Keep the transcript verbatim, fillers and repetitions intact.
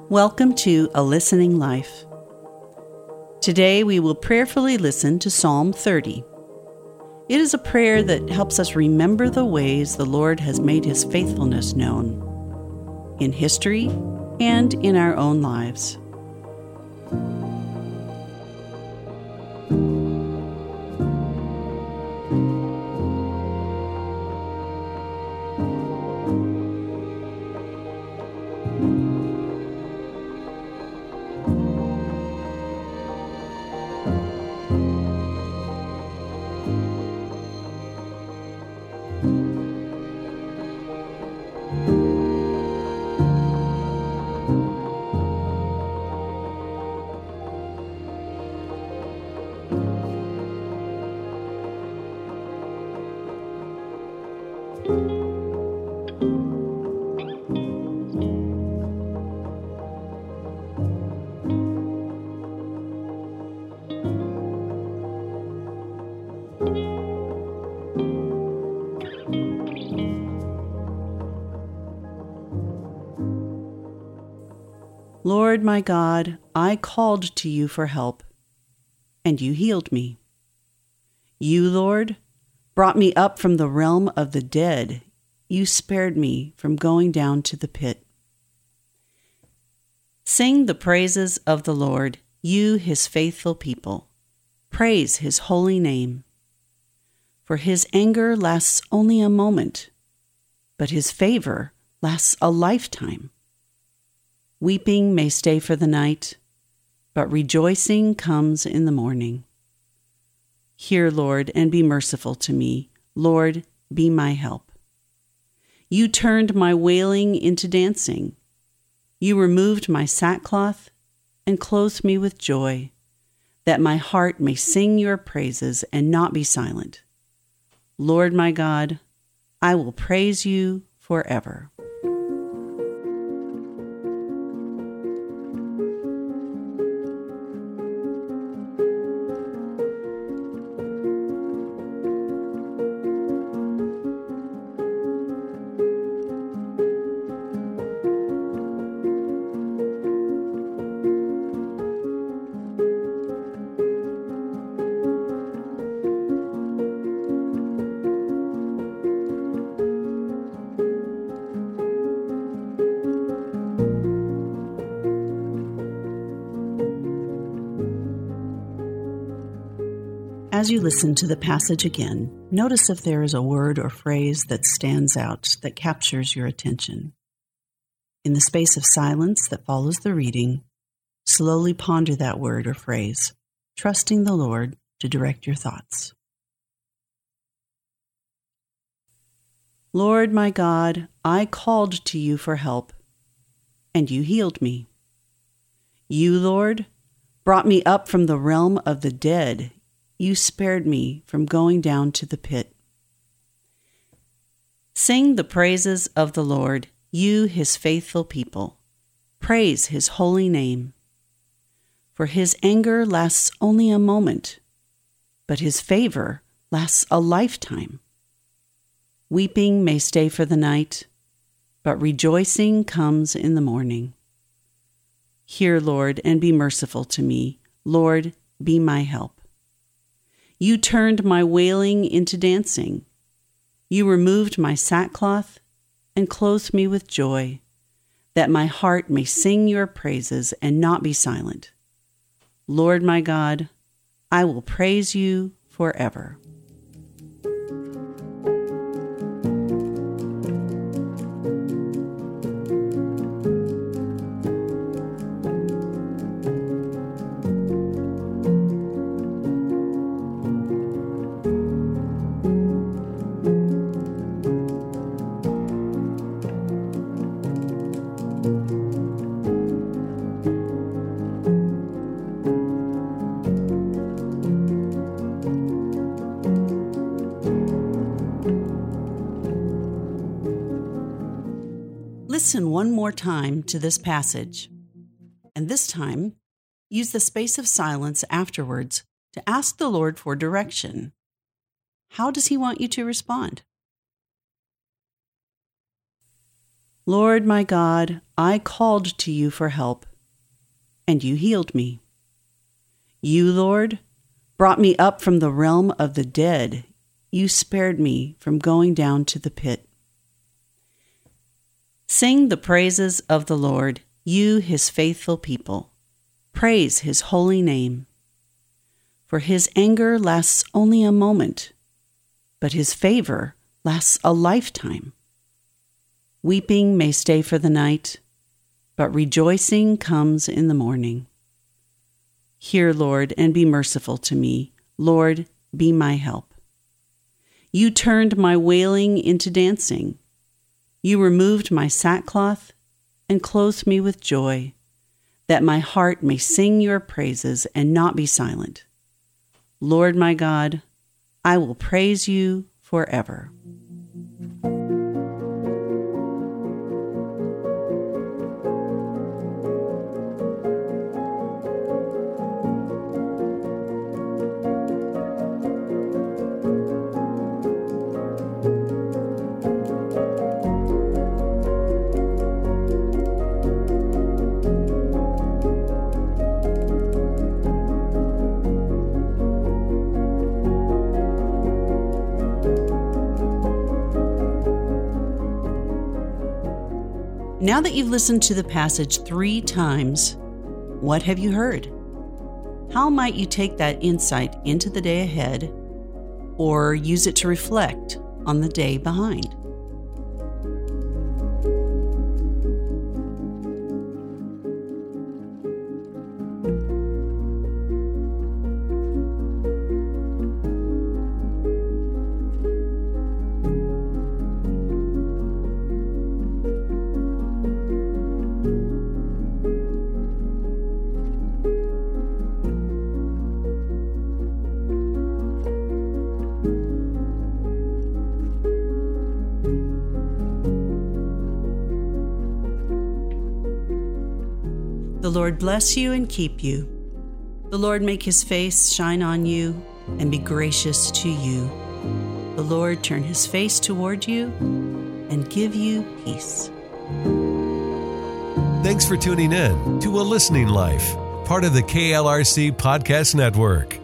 Welcome to A Listening Life. Today we will prayerfully listen to Psalm thirty. It is a prayer that helps us remember the ways the Lord has made His faithfulness known, in history and in our own lives. Lord my God, I called to you for help, and you healed me. You, Lord, brought me up from the realm of the dead. You spared me from going down to the pit. Sing the praises of the Lord, you his faithful people. Praise his holy name. For his anger lasts only a moment, but his favor lasts a lifetime. Weeping may stay for the night, but rejoicing comes in the morning. Hear, Lord, and be merciful to me. Lord, be my help. You turned my wailing into dancing. You removed my sackcloth and clothed me with joy, that my heart may sing your praises and not be silent. Lord my God, I will praise you forever. As you listen to the passage again, notice if there is a word or phrase that stands out, that captures your attention. In the space of silence that follows the reading, slowly ponder that word or phrase, trusting the Lord to direct your thoughts. Lord my God, I called to you for help, and you healed me. You, Lord, brought me up from the realm of the dead. You spared me from going down to the pit. Sing the praises of the Lord, you his faithful people. Praise his holy name. For his anger lasts only a moment, but his favor lasts a lifetime. Weeping may stay for the night, but rejoicing comes in the morning. Hear, Lord, and be merciful to me. Lord, be my help. You turned my wailing into dancing. You removed my sackcloth and clothed me with joy, that my heart may sing your praises and not be silent. Lord my God, I will praise you forever. Listen one more time to this passage, and this time, use the space of silence afterwards to ask the Lord for direction. How does He want you to respond? Lord my God, I called to you for help, and you healed me. You, Lord, brought me up from the realm of the dead. You spared me from going down to the pit. Sing the praises of the Lord, you his faithful people. Praise his holy name. For his anger lasts only a moment, but his favor lasts a lifetime. Weeping may stay for the night, but rejoicing comes in the morning. Hear, Lord, and be merciful to me. Lord, be my help. You turned my wailing into dancing. You removed my sackcloth and clothed me with joy, that my heart may sing your praises and not be silent. Lord my God, I will praise you forever. Now that you've listened to the passage three times, what have you heard? How might you take that insight into the day ahead or use it to reflect on the day behind? The Lord bless you and keep you. The Lord make his face shine on you and be gracious to you. The Lord turn his face toward you and give you peace. Thanks for tuning in to A Listening Life, part of the K L R C Podcast Network.